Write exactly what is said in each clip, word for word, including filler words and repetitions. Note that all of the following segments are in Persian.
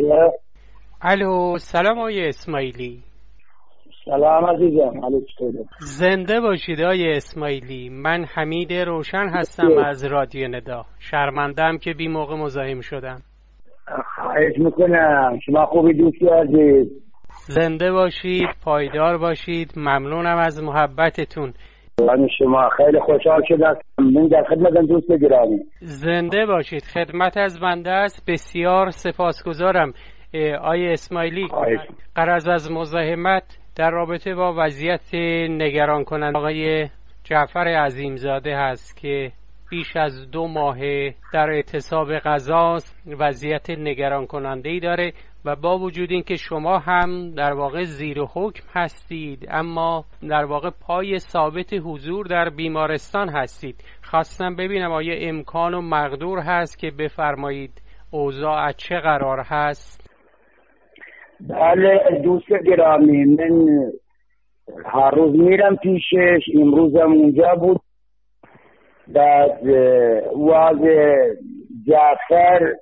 الو الو سلام آقای اسماعیلی. سلام عزیزم. علیک سلام. زنده باشید آقای اسماعیلی. من حمید روشن هستم از رادیو ندا. شرمندم که بی موقع مزاحم شدم. خواهش میکنم. شما خوبی دوستی عزیز؟ زنده باشید، پایدار باشید. ممنونم از محبتتون. من شما خیلی خوشحال شدم. من در خدمتم دوست گرامی. زنده باشید. خدمت از بنده است. بسیار سپاسگزارم آقای اسماعیلی. غرض از مزاحمت در رابطه با وضعیت نگران کننده آقای جعفر عظیمزاده هست که بیش از دو ماه در اعتصاب غذاست. وضعیت نگران کننده‌ای داره و با وجود این که شما هم در واقع زیر حکم هستید، اما در واقع پای ثابت حضور در بیمارستان هستید. خواستم ببینم آیا امکان و مقدور هست که بفرمایید اوضاع از چه قرار هست؟ بله دوست گرامی، من هر روز میرم پیشش. امروزم اونجا بود. بعد واز جعفر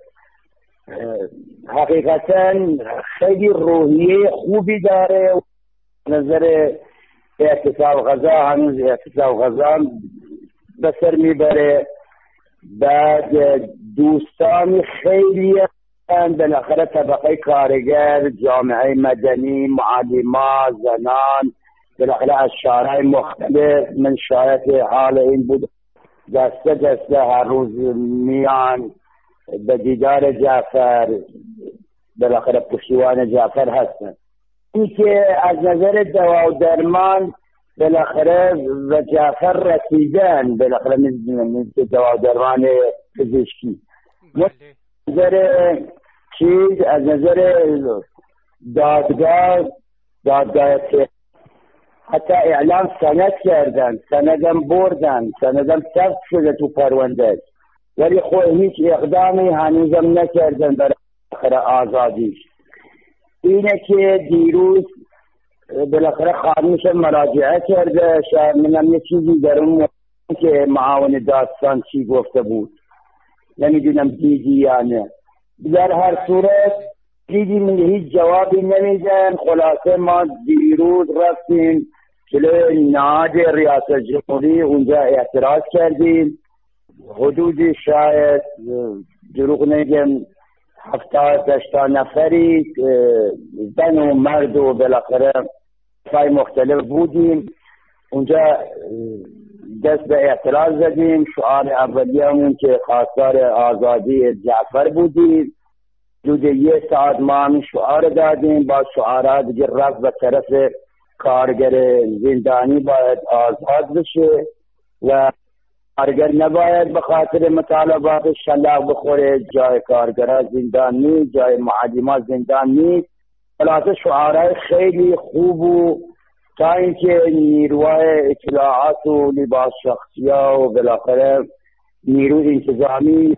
حقیقتا خیلی روحیه خوبی داره. نظر اعتصاب غذا هنوز اعتصاب غذا به سر میبره. بعد دوستان خیلی بالاخره طبقه کارگر، جامعه مدنی، معلمان، زنان، بالاخره از شهرهای مختلف، من شاید حال این بود، دسته دسته هر روز میان به دیدار جعفر، بالاخره پشتیبان جعفر هستن. این که از نظر دوا و درمان بالاخره و جعفر رسیدن، بالاخره مثل دوا و درمان پزشکی. از نظر چیز، از نظر دادگاه دادگاه حتی اعلام سند کردن، سندم بردن، سندم ثبت شده تو پرونده، ولی خود هیچ اقدامی هنوزم نکردن برای آزادیش. اینه که دیروز بالاخره خانمش مراجعه کرده. شاید منم یه چیزی در اون که معاون داستان چی گفته بود نمیدونم دیدی یا نه. در هر صورت دیدی من هیچ جوابی نمیدن. خلاصه ما دیروز رفتیم جلوی نهاد ریاست جمهوری، اونجا اعتراض کردیم. حدود شاید دروغ نگم هفتاد هشتاد نفری زن و مرد و بالاخره فای مختلف بودیم. اونجا دست به اعتراض زدیم. شعار اولیه‌مون که خواستار آزادی جعفر بودیم. حدود یک ساعت ما همین شعار دادیم. با شعارات دیگه رفت به طرف کارگر زندانی باید آزاد بشه و کارگر نباید به خاطر مطالبات شلاق بخوره. جای کارگرها زندان نیست، جای معلمان زندان نیست. خلاصه شعارهای خیلی خوب و تا اینکه نیروهای اطلاعات و لباس شخصی ها و بالاخره نیرو انتظامی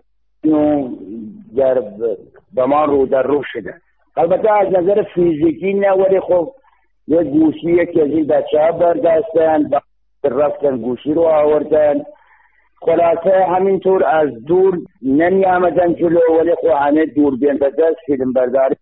در به ما رو در رو شده. البته از نظر فیزیکی نه، ولی خب یه گوشی که از این بچه ها برداشتن، رفتن گوشی رو آوردن. خلاصه همینطور از دور نمی آمدن جلو، ولی خب همه دوربین به دست فیلم برداری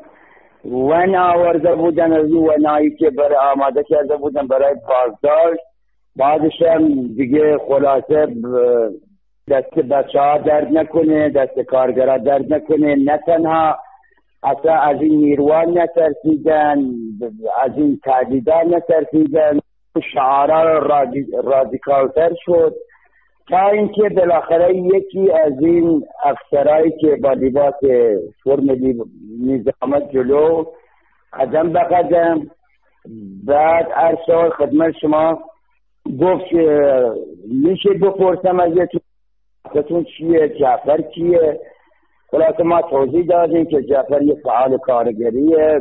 ون آورده بودن از این ونایی که برای آماده کرده بودن برای بازداشت. بعدش هم دیگه خلاصه دست بچه ها درد نکنه، دست کارگرها درد نکنه. نه تنها اصلا از این نیروان نترسیدن، از این تهدیدان نترسیدن، شعارها رادیکالتر شد تا اینکه بالاخره یکی از این افسرهایی که با لباس فرم نظامت جلو قدم به قدم بعد ارشاد خدمت شما گفت که میشه بپرسم از یتون چیه، جعفر کیه. خلاصه ما توضیح دادیم که جعفر یه فعال کارگریه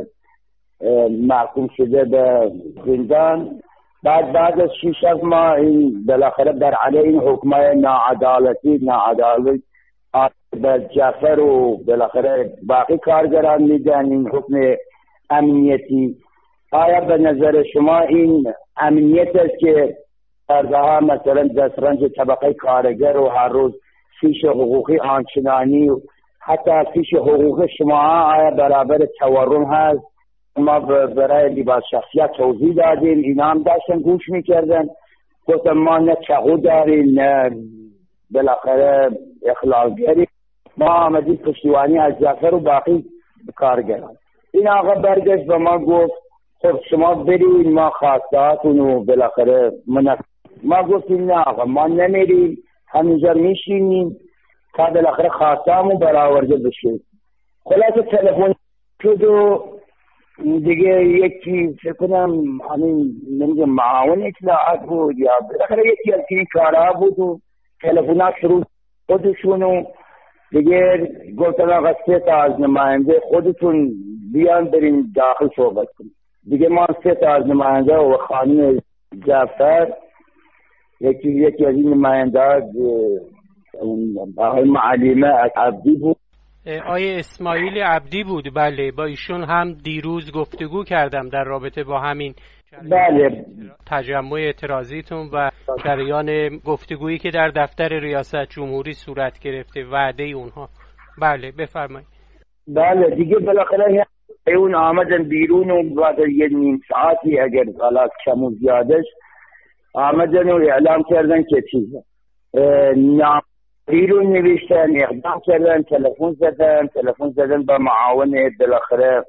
محکوم شده به زندان. بعد بعد از شیش از ما این بالاخره در علیه این حکمای ناعدالتی ناعدالت به جعفر و بالاخره باقی کارگران میدن این حکم امنیتی. آیا به نظر شما این امنیت است که کارگرها مثلا دسترنج طبقه کارگر و هر روز فیش حقوقی آنچنانی و حتی پیش حقوق شما آیا برابر تورم هست؟ ما برای لباس شخصیت توضیح دادیم، اینا هم داشتن گوش میکردن. گفتم ما نه چقو داریم نه بالاخره اخلاقگری، ما آمدیم پشتیبانی از جعفر و باقی کارگران. این آقا برگشت و ما گفت خب شما برید، ما خواستهاتون رو بالاخره منفذ. ما گفتیم نه آقا ما نمیریم، همینجا میشینیم تا بالاخره خواستهامون برآورده بشه. خلاصه تلفن شد و دیگه یکی فکر کنم همین نمیدونم معاون اطلاعات بود یا بالاخره یکی از این کارها بود و تلفن‌ها شروع خودشون و دیگه گفتن آقا سه تا از نماینده خودتون بیان بریم داخل صحبت کنیم. دیگه ما سه تا از نماینده و خانم جعفر، یکی یکی از این نماینده آقای معلمه عبدی بود، آیه اسماعیل عبدی بود. بله با ایشون هم دیروز گفتگو کردم در رابطه با همین بله تجمع اعتراضیتون و جریان گفتگویی که در دفتر ریاست جمهوری صورت گرفته، وعده اونها. بله بفرمایید. بله دیگه بالاخره اون آمدن بیرون و بعد یه نیم ساعتی اگر حالات کم و زیادش آمدن و اعلام کردن که چیزه نام بیرون نوشتن، اقدام کردن، تلفن زدن تلفن زدن با معاون بالاخره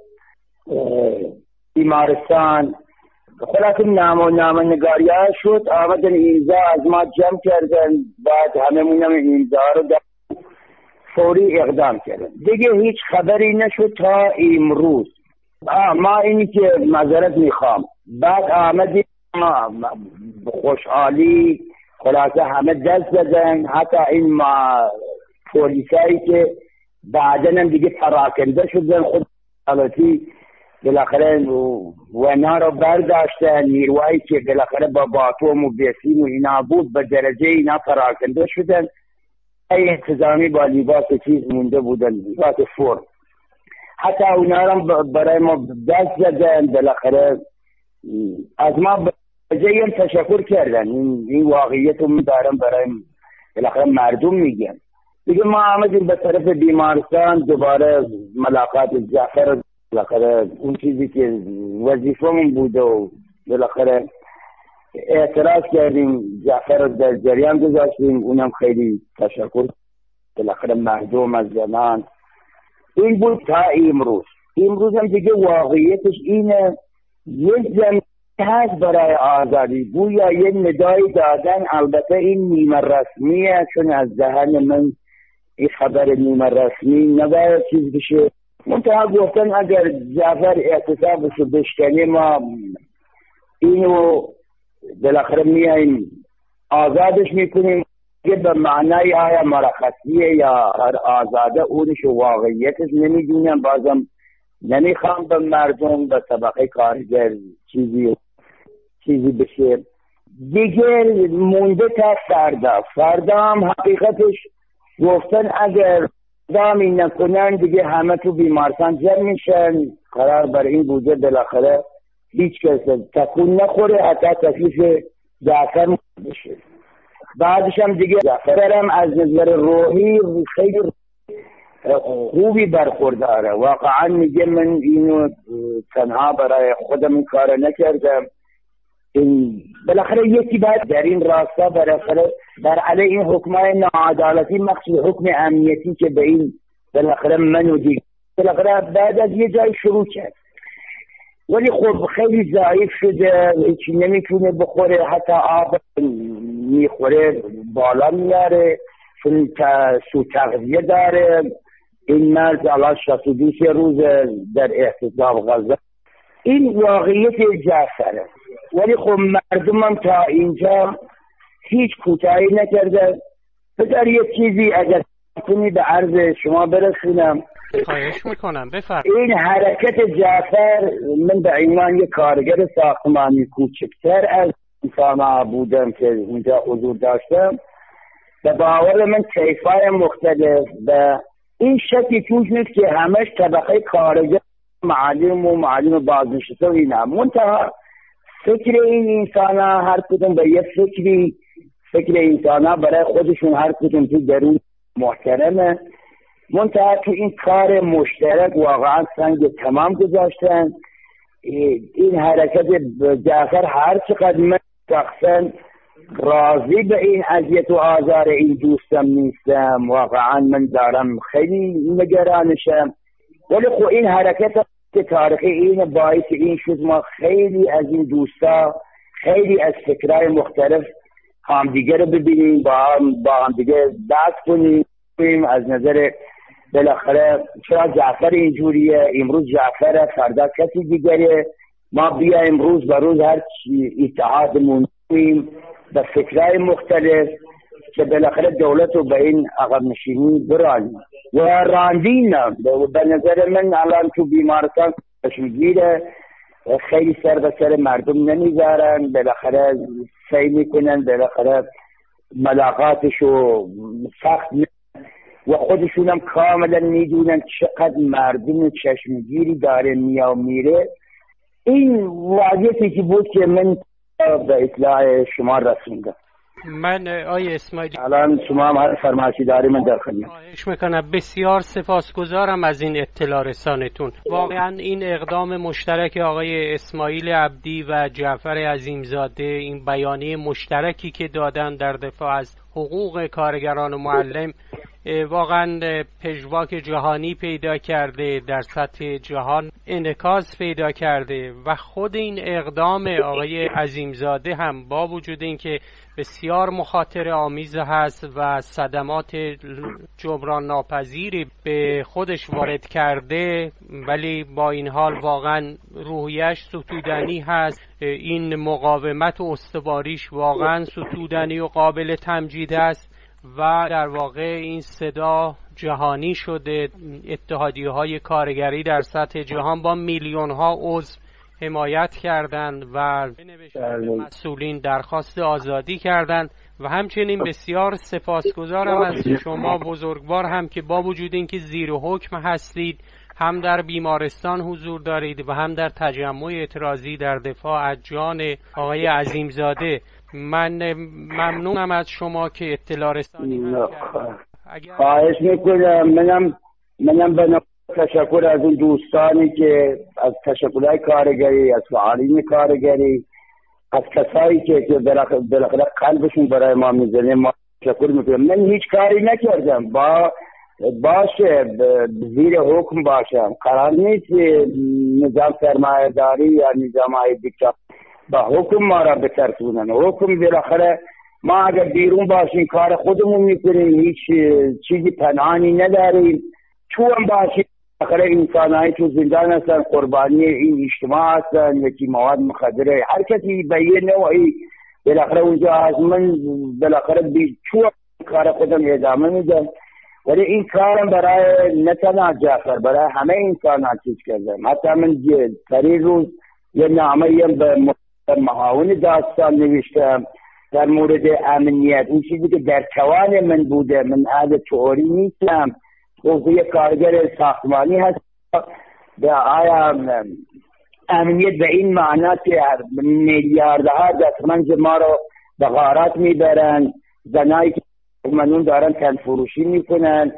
بیمارستان. خلاصه نام و نامنگاری ها شد، آمدن ایمزا از ما جمع کردن، بعد همه مونم ایمزا رو در فوری اقدام کردن. دیگه هیچ خبری نشد تا امروز. ما اینی که معذرت میخوام. بعد آمدیم خوشحالی خلاصه همه دست زدن، حتی این ما پولیسایی که بعدن هم دیگه پراکنده شدن خود حالاتی بالاخره ونا رو برداشتن، نیروهایی که بالاخره با باتوم و بیسیم و اینا بود به درجه اینا پراکنده شدن. ای انتظامی با لباس چیز مونده بودن، لباس فرم، حتی اونا رو برای ما دست زدن. بالاخره از ما جایی هم تشکر کردن. این, این واقعیت رو دارم برای بالاخره مردم میگم. دیگه ما آمدیم به طرف بیمارستان، دوباره ملاقات جعفر، بالاخره اون چیزی که وظیفمون بود و بالاخره اعتراض کردیم، جعفر رو در جریان گذاشتیم. اونم خیلی تشکر بالاخره مردم از زمان. این بود تا امروز. امروز هم دیگه واقعیتش اینه، یک زمین هست برای آزادی، گویا یه ندایی دادن. البته این نیمه رسمیه، چون از ذهن من این خبر نیمه رسمی نباید چیز بشه. منتها گفتن اگر جعفر اعتصابشو بشکنه ما اینو بالاخره میاییم آزادش میکنیم. که به معنای آیا مرخصیه یا هر آزاده، اونش واقعیتش نمیدونم. بازم نمیخوام به مردم به طبقه کارگر چیزی چیزی بشه. دیگه مونده تا فردا. فردا هم حقیقتش گفتن اگر اقدامی نکنن دیگه همه تو بیمارستان جمع میشن. قرار بر این بوده بالاخره هیچ کس تکون نخوره حتی تکلیف جعفر بشه. بعدش هم دیگه جعفر هم از نظر روحی خیلی خوبی برخورداره. واقعا میگه من اینو تنها برای خودم این کار نکردم. این بالاخره یکی باید در این راستا بالاخره در علیه این حکمای ناعدالتی، مخصوص حکم امنیتی که به این بالاخره من و دیگه بالاخره بعد از یه جای شروع کرد، ولی خب خیلی ضعیف شده، هیچی نمیتونه بخوره، حتی آب میخوره بالا میاره چون سو تغذیه داره. این مرد الان شصت و دو روز در احتضار غذا. این واقعیت جعفره، ولی خب مردمم تا اینجا هیچ کوتاهی نکرده. بذار یه چیزی اگر کنی به عرض شما برسونم. خواهش میکنم بفرمایید. این حرکت جعفر، من به عنوان یک کارگر ساختمانی کوچکتر از انسان‌ها بودم که اونجا حضور داشتم، به باور من طیف‌های مختلف و این شکلی توش نیست که همش طبقه کارگر معلم و معلم بازنشسته و اینا. منتها فکر این انسان ها هر کدوم به یه فکری، فکر انسان ها برای خودشون هر کدوم تو درون محترمه. منتها تو این کار مشترک واقعا سنگ تمام گذاشتن. این حرکت جعفر هر چقدر من شخصا راضی به این اذیت و آزار این دوستم نیستم، واقعا من دارم خیلی نگرانشم، ولی خب این حرکت تاریخی این باعث این شد ما خیلی از این دوستا خیلی از فکرهای مختلف همدیگه رو ببینیم، با هم با هم دیگه بحث کنیم از نظر بالاخره چرا جعفر اینجوریه، امروز جعفر فردا کسی دیگره، ما بیایم روز به روز هر اتحادمون کنیم به فکرهای مختلف که بالاخره دولت رو به این عقب نشینی برانیم و راندین. به نظر من الان تو بیمارستان کشمگیره، خیلی سر به سر مردم نمیذارن، بالاخره سعی میکنن بالاخره ملاقاتشو سخت و خودشون هم کاملا میدونن چقدر مردم چشمگیری داره میا میره. این واقعیتی که بود که من به اطلاع شما رسوندم. من آیه اسماعیلی الان شما هم هر فرمایشی داری من در خدمت. خواهش میکنم. بسیار سپاسگزارم از این اطلاع رسانتون. واقعا این اقدام مشترک آقای اسماعیل عبدی و جعفر عظیمزاده، این بیانیه مشترکی که دادن در دفاع از حقوق کارگران و معلم، واقعا پژواک جهانی پیدا کرده، در سطح جهان انعکاس پیدا کرده و خود این اقدام آقای عظیمزاده هم با وجود اینکه بسیار مخاطره آمیز هست و صدمات جبران ناپذیری به خودش وارد کرده، ولی با این حال واقعا روحیش ستودنی هست. این مقاومت و استواریش واقعا ستودنی و قابل تمجید است و در واقع این صدا جهانی شده. اتحادیه های کارگری در سطح جهان با میلیون ها عضو حمایت کردند و به مسئولین درخواست آزادی کردند و همچنین بسیار سپاسگزارم از شما بزرگوار هم که با وجود اینکه زیر حکم هستید هم در بیمارستان حضور دارید و هم در تجمع اعتراضی در دفاع از جان آقای عظیمزاده. من ممنونم از شما که اطلاع رسانی من کردید. خواهش میکنم. منم منم به تشکر از اون دوستانی که از تشکلهای کارگری، از فعالین کارگری، از کسایی که که بالاخره قلبشون برای ما میزنه ما تشکر میکنم. من هیچ کاری نکردم، با باشه زیر حکم باشم. قرار نیست نظام سرمایه‌داری یا نظام های دیکتاتوری با حکم ما را بترسونن. حکم بالاخره ما اگر بیرون باشیم کار خودمون میکنیم، هیچ چیزی پنهانی نداریم. چون باشیم بالاخره انسانایی تو زندان هستن، قربانی این اجتماع هستن، یکی مواد مخدره، هر کسی به یه نوعی بالاخره اونجا هست. من بالاخره بی چون کار خودم ادامه میدم، ولی این کارم برای نه تنها جعفر، برای همه انسان ها چیز کردم. حتی من پری روز یه نامه به معاون داستان نوشتم در مورد امنیت، این چیزی که در توان من بوده. من اهل تئوری نیستم، خب یه کارگر ساختمانی هست. به آیا امنیت به این معنی که میلیاردها دستمنج ما رو به غارت میبرن، زنایی که منون دارن تن فروشی میکنن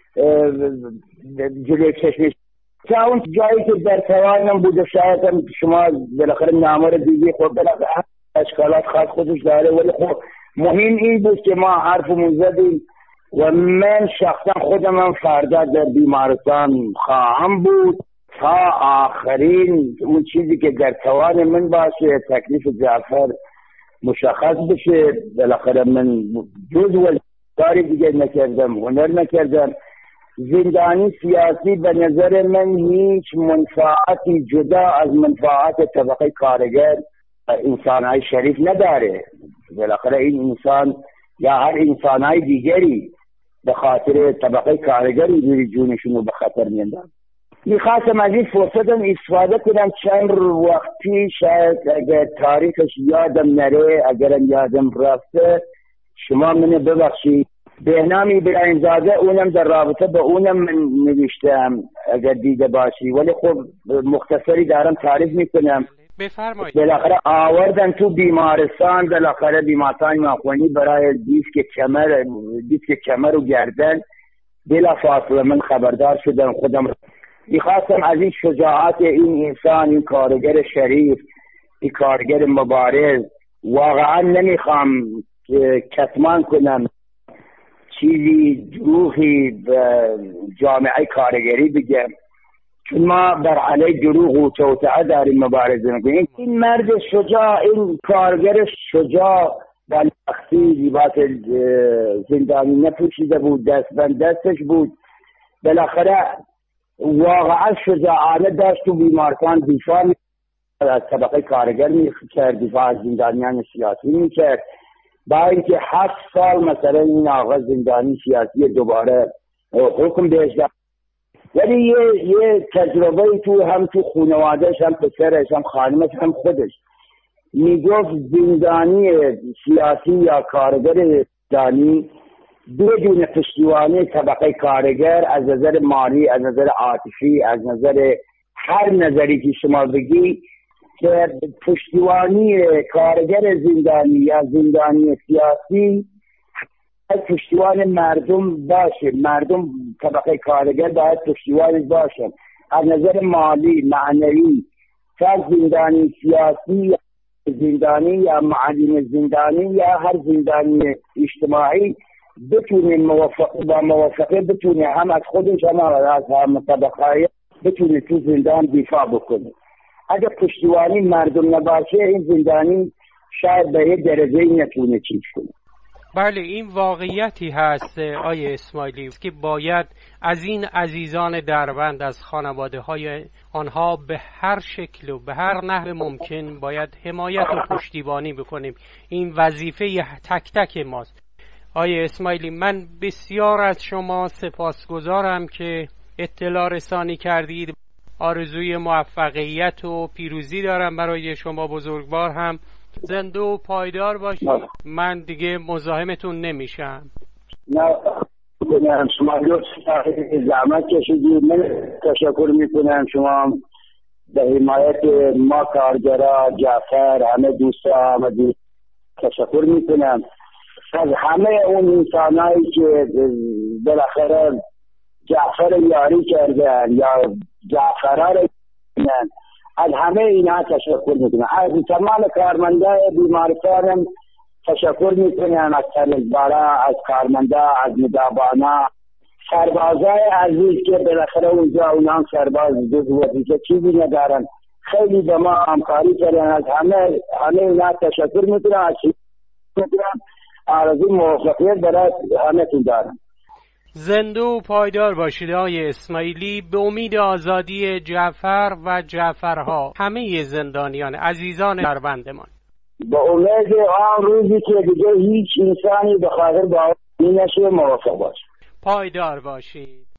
جلوی چشمش، که اون جایی که در توانم بوده شاید هم شما بالاخره نامه رو دیدی، خب بالاخره اشکالات خاص خودش داره، ولی خب مهم این بود که ما حرفمون زدیم و من شخصا خودم هم فردا در بیمارستان خواهم بود تا آخرین اون چیزی که در توان من باشه تکلیف جعفر مشخص بشه. بالاخره من جز و کاری دیگه نکردم، هنر نکردم. زندانی سیاسی به نظر من هیچ منفعتی جدا از منفعت طبقه کارگر انسانهای شریف نداره. بالاخره این انسان یا هر انسانهای دیگری به خاطر طبقه کارگر اینجوری جونشون رو به خطر میاندازن. میخواستم از این فرصتم استفاده کنم چند وقتی شاید اگر تاریخش یادم نره، اگرم یادم رفته شما منو ببخشید. بهنام ابراهیمزاده اونم در رابطه به اونم من نوشتم اگر دیده باشی، ولی خب مختصری دارم تعریف میکنم. بفرمایید. بالاخره آوردن تو بیمارستان، بالاخره بیمارستان ماخوانی برای دیسک کمر دیسک کمر و گردن بلا فاصله من خبردار شدم، خودم میخواستم از این شجاعت این انسان، این کارگر شریف، این کارگر مبارز، واقعا نمیخوام کتمان کنم چیزی دروغی به جامعه کارگری بگم، چون ما بر علیه دروغ و توطئه داریم مبارزه میکنیم. این مرد شجاع، این کارگر شجاع با لختی لباس زندانی نپوشیده بود، دستبند دستش بود، بالاخره واقعا شجاعانه داشت و بیماران دفاع از طبقه کارگر میکرد، دفاع از زندانیان سیاسی میکرد، با اینکه هفت سال مثلا این آقا زندانی سیاسی دوباره حکم بهش داد، ولی یه یه تجربه تو هم تو خانواده‌اش، هم پسرش، هم خانمش، هم خودش میگفت زندانی سیاسی یا کارگر زندانی بدون پشتیبانی طبقه کارگر از نظر مالی، از نظر عاطفی، از نظر هر نظری که شما بگی، که پشتیبانی کارگر زندانی یا زندانی سیاسی پشتیبان مردم باشه، مردم طبقه کارگر باید پشتیبان باشه از نظر مالی، معنوی. چه زندانی سیاسی، زندانی یا معلم زندانی یا هر زندانی اجتماعی بتونه موافق با موافقه بتونه هم از خودش هم از هم طبقه بتونه تو زندان دفاع بکنه. اگر پشتیبانی مردم نباشه این زندانی شاید به یه درجه نتونه چیز کنه. بله، این واقعیتی هست آیه اسماعیلی که باید از این عزیزان دربند، از خانواده های آنها به هر شکل و به هر نحو ممکن باید حمایت و پشتیبانی بکنیم. این وظیفه تک تک ماست. آیه اسماعیلی، من بسیار از شما سپاسگزارم که اطلاع رسانی کردید. آرزوی موفقیت و پیروزی دارم برای شما بزرگوار. هم زنده و پایدار باشید. من دیگه مزاحمتون نمیشم. نه کنم شما زحمت کشیدید، من تشکر میکنم. شما به حمایت ما کارگرا، جعفر، همه دوستا همه دوست تشکر میکنم از همه اون انسانایی که بالاخره جعفر یاری کردن یا جعفرها رو کردن، از همه اینا تشکر میکنم. از تمام کارمندان بیمارستانم تشکر میکنم، از سرزبارا، از کارمندا، از مدابانا، سربازای عزیز که بالاخره اونجا اونها سرباز جز وظیفه چیزی ندارن، خیلی به ما همکاری کردن. از همه همه اینا تشکر میکنم. از میکنم آرزوی موفقیت برای همتون دارم. زنده و پایدار باشید آقای اسماعیلی. به امید آزادی جعفر و جعفرها، همه زندانیان عزیزان دربندمان. به امید آن روزی که دیگه هیچ انسانی به خاطر باوری نشه. موفق باشید. پایدار باشید.